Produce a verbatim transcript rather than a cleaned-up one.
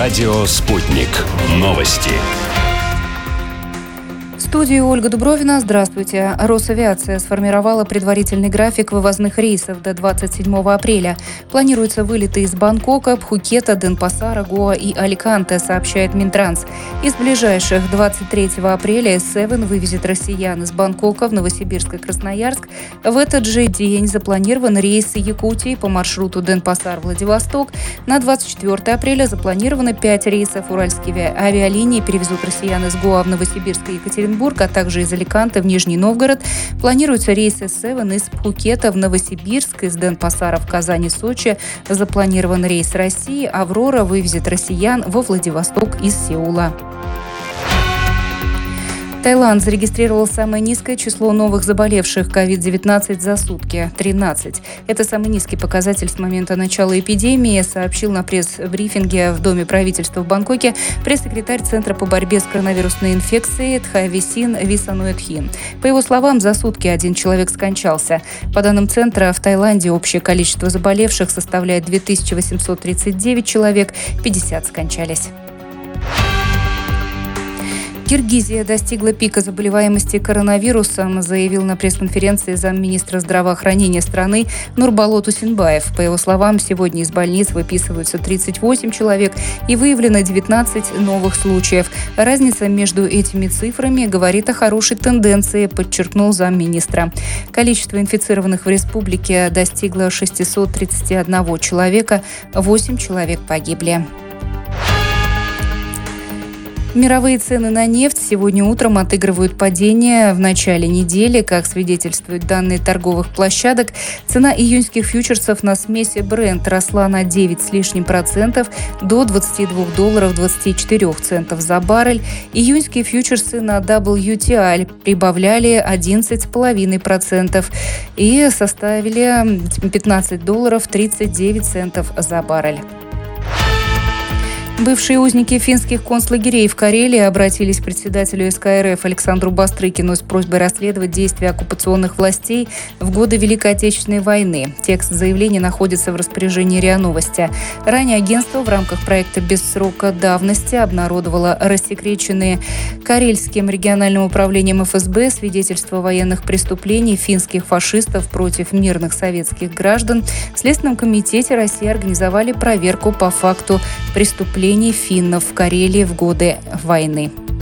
Радио «Спутник». Новости. В студии Ольга Дубровина. Здравствуйте. Росавиация сформировала предварительный график вывозных рейсов до двадцать седьмого апреля. Планируются вылеты из Бангкока, Пхукета, Денпасара, Гоа и Аликанте, сообщает Минтранс. Из ближайших двадцать третьего апреля эс семь вывезет россиян из Бангкока в Новосибирск и Красноярск. В этот же день запланирован рейс Якутии по маршруту Денпасар-Владивосток. На двадцать четвёртого апреля запланировано пять рейсов. Уральские авиалинии перевезут россиян из Гоа в Новосибирск и Екатеринбург, а также из Аликанте в Нижний Новгород. Планируется рейс эс семь из Пхукета в Новосибирск, из Денпасара в Казань и Сочи. Запланирован рейс России. «Аврора» вывезет россиян во Владивосток из Сеула. Таиланд зарегистрировал самое низкое число новых заболевших ковид девятнадцать за сутки – тринадцать. Это самый низкий показатель с момента начала эпидемии, сообщил на пресс-брифинге в Доме правительства в Бангкоке пресс-секретарь Центра по борьбе с коронавирусной инфекцией Тхависин Висануэтхин. По его словам, за сутки один человек скончался. По данным Центра, в Таиланде общее количество заболевших составляет две тысячи восемьсот тридцать девять человек, пятьдесят скончались. Киргизия достигла пика заболеваемости коронавирусом, заявил на пресс-конференции замминистра здравоохранения страны Нурболот Усинбаев. По его словам, сегодня из больниц выписываются тридцать восемь человек и выявлено девятнадцать новых случаев. Разница между этими цифрами говорит о хорошей тенденции, подчеркнул замминистра. Количество инфицированных в республике достигло шестьсот тридцать один человека, восемь человек погибли. Мировые цены на нефть сегодня утром отыгрывают падение. В начале недели, как свидетельствуют данные торговых площадок, цена июньских фьючерсов на смеси Brent росла на девять с лишним процентов до двадцати двух долларов двадцати четырёх центов за баррель. Июньские фьючерсы на дабл ю ти ай прибавляли одиннадцать с половиной процентов и составили пятнадцать долларов тридцать девять центов за баррель. Бывшие узники финских концлагерей в Карелии обратились к председателю эс ка эр эф Александру Бастрыкину с просьбой расследовать действия оккупационных властей в годы Великой Отечественной войны. Текст заявления находится в распоряжении РИА Новости. Ранее агентство в рамках проекта «Без срока давности» обнародовало рассекреченные Карельским региональным управлением эф эс бэ свидетельства военных преступлений финских фашистов против мирных советских граждан. В Следственном комитете России организовали проверку по факту преступлений финнов в Карелии в годы войны.